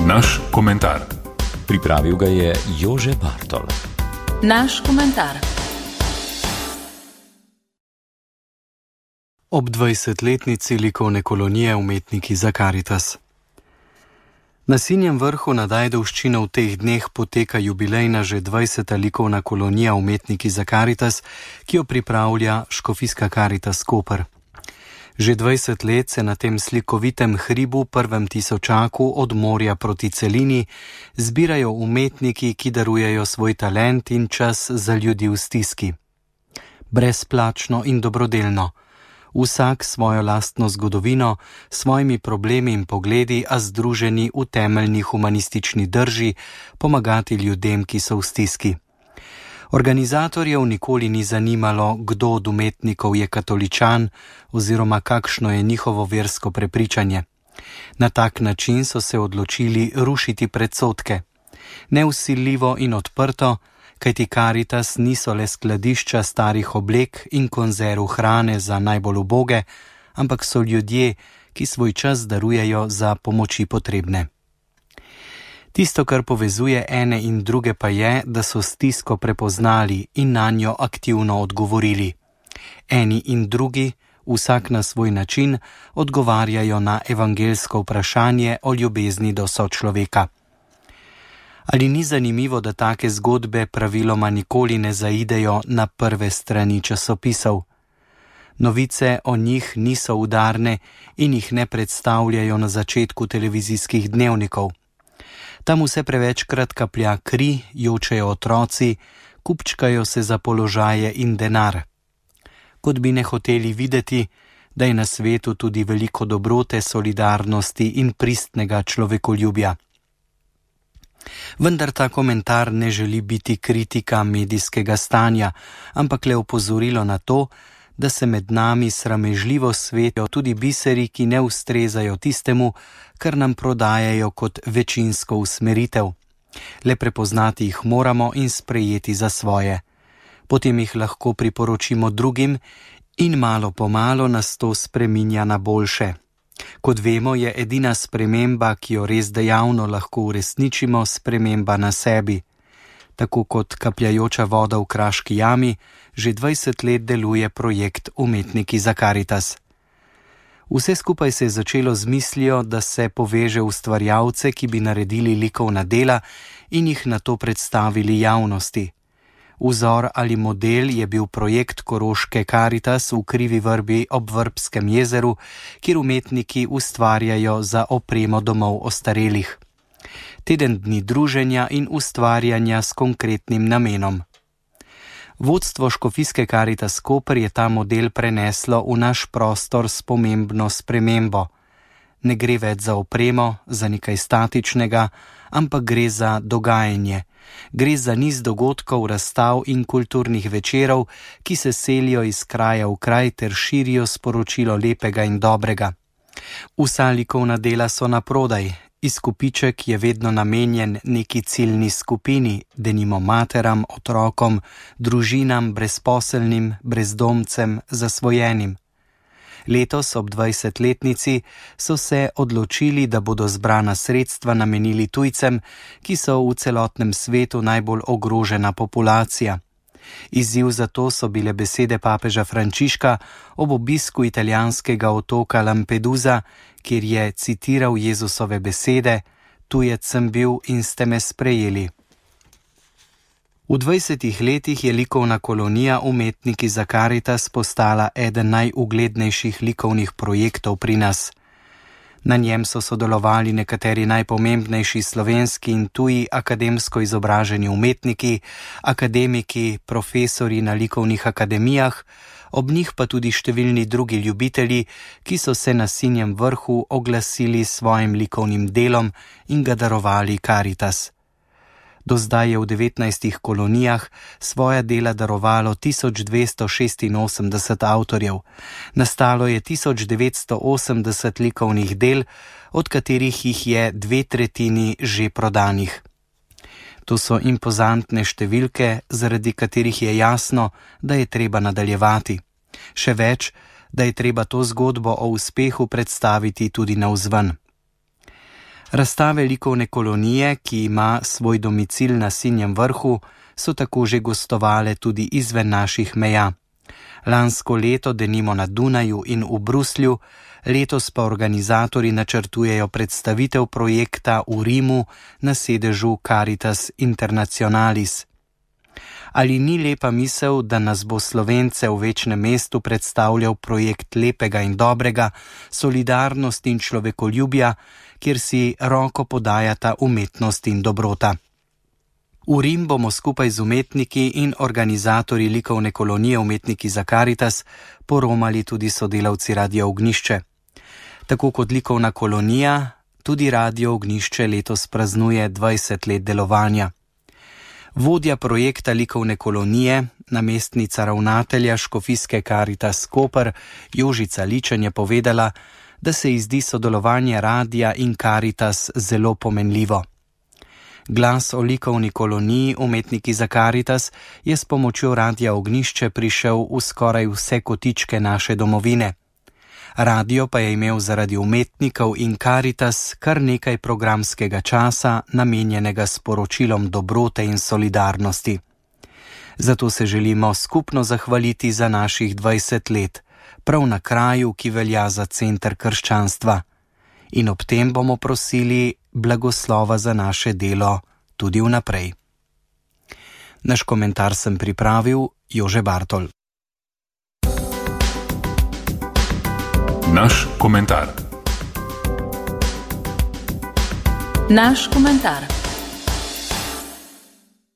Naš komentar. Pripravil ga je Jože Bartol. Naš komentar. Ob 20-letnici likovne kolonije Umetniki za Karitas. Na Sinjem vrhu nad Ajdovščino v teh dneh poteka jubilejna že 20. likovna kolonija Umetniki za Karitas, ki jo pripravlja Škofijska Karitas Koper. Že 20 let se na tem slikovitem hribu, prvem tisočaku od morja proti celini, zbirajo umetniki, ki darujejo svoj talent in čas za ljudi v stiski. Brezplačno in dobrodelno. Vsak svojo lastno zgodovino, svojimi problemi in pogledi, a združeni v temeljni humanistični drži pomagati ljudem, ki so v stiski. Organizatorjev nikoli ni zanimalo, kdo od umetnikov je katoličan oziroma kakšno je njihovo versko prepričanje. Na tak način so se odločili rušiti predsodke. Nevsiljivo in odprto, kajti Karitas niso le skladišča starih oblek in konzerv hrane za najbolj uboge, ampak so ljudje, ki svoj čas darujejo za pomoči potrebne. Tisto, kar povezuje ene in druge, pa je, da so stisko prepoznali in na njo aktivno odgovorili. Eni in drugi, vsak na svoj način, odgovarjajo na evangelsko vprašanje o ljubezni do sočloveka. Ali ni zanimivo, da take zgodbe praviloma nikoli ne zaidejo na prve strani časopisov? Novice o njih niso udarne in jih ne predstavljajo na začetku televizijskih dnevnikov. Tam vse prevečkrat kaplja kri, jočejo otroci, kupčkajo se za položaje in denar. Kot bi ne hoteli videti, da je na svetu tudi veliko dobrote, solidarnosti in pristnega človekoljubja. Vendar ta komentar ne želi biti kritika medijskega stanja, ampak le opozorilo na to, da se med nami sramežljivo svetijo tudi biseri, ki ne ustrezajo tistemu, kar nam prodajajo kot večinsko usmeritev. Le prepoznati jih moramo in sprejeti za svoje. Potem jih lahko priporočimo drugim in malo po malo nas to spreminja na boljše. Kot vemo, je edina sprememba, ki jo res dejavno lahko uresničimo, sprememba na sebi. Tako kot kapljajoča voda v kraški jami, že 20 let deluje projekt Umetniki za Karitas. Vse skupaj se je začelo z mislijo, da se poveže ustvarjalce, ki bi naredili likovna dela in jih nato predstavili javnosti. Vzor ali model je bil projekt koroške Karitas v Krivi vrbi ob Vrbskem jezeru, kjer umetniki ustvarjajo za opremo domov ostarelih. Teden dni druženja in ustvarjanja s konkretnim namenom. Vodstvo Škofijske Karitas Koper je ta model preneslo v naš prostor s pomembno spremembo. Ne gre več za opremo, za nekaj statičnega, ampak gre za dogajanje. Gre za niz dogodkov, razstav in kulturnih večerov, ki se selijo iz kraja v kraj ter širijo sporočilo lepega in dobrega. Vsa likovna dela so naprodaj. Izkupiček je vedno namenjen neki ciljni skupini, denimo materam, otrokom, družinam, brezposelnim, brezdomcem, zasvojenim. Letos ob 20-letnici so se odločili, da bodo zbrana sredstva namenili tujcem, ki so v celotnem svetu najbolj ogrožena populacija. Izziv za to so bile besede papeža Frančiška ob obisku italijanskega otoka Lampedusa, kjer je citiral Jezusove besede: "Tujec sem bil in ste me sprejeli." V 20 letih je likovna kolonija Umetniki za Karitas postala eden najuglednejših likovnih projektov pri nas. Na njem so sodelovali nekateri najpomembnejši slovenski in tuji akademsko izobraženi umetniki, akademiki, profesori na likovnih akademijah, ob njih pa tudi številni drugi ljubitelji, ki so se na Sinjem vrhu oglasili s svojim likovnim delom in ga darovali Karitas. Do zdaj je v 19 kolonijah svoja dela darovalo 1286 avtorjev. Nastalo je 1980 likovnih del, od katerih jih je 2/3 že prodanih. To so impozantne številke, zaradi katerih je jasno, da je treba nadaljevati. Še več, da je treba to zgodbo o uspehu predstaviti tudi navzven. Razstave likovne kolonije, ki ima svoj domicil na Sinjem Vrhu, so tako že gostovale tudi izven naših meja. Lansko leto denimo na Dunaju in v Bruslju, letos pa organizatorji načrtujejo predstavitev projekta v Rimu na sedežu Caritas Internationalis. Ali ni lepa misel, da nas bo Slovence v večnem mestu predstavljal projekt lepega in dobrega, solidarnosti in človekoljubja, kjer si roko podajata umetnost in dobrota. V Rim bomo skupaj z umetniki in organizatorji likovne kolonije Umetniki za Caritas poromali tudi sodelavci Radia Ognjišče. Tako kot likovna kolonija, tudi Radio Ognjišče letos praznuje 20 let delovanja. Vodja projekta likovne kolonije, namestnica ravnatelja škofijske Caritas Koper, Jožica Ličen, je povedala, da se ji zdi sodelovanje radia in Caritas zelo pomenljivo. Glas o likovni koloniji Umetniki za Caritas je s pomočjo Radia Ognjišče prišel v skoraj vse kotičke naše domovine. Radio pa je imel zaradi umetnikov in Caritas kar nekaj programskega časa, namenjenega sporočilom dobrote in solidarnosti. Zato se želimo skupno zahvaliti za naših 20 let, prav na kraju, ki velja za center krščanstva. In ob tem bomo prosili blagoslova za naše delo tudi vnaprej. Naš komentar sem pripravil Jože Bartol. Naš komentar. Naš komentar.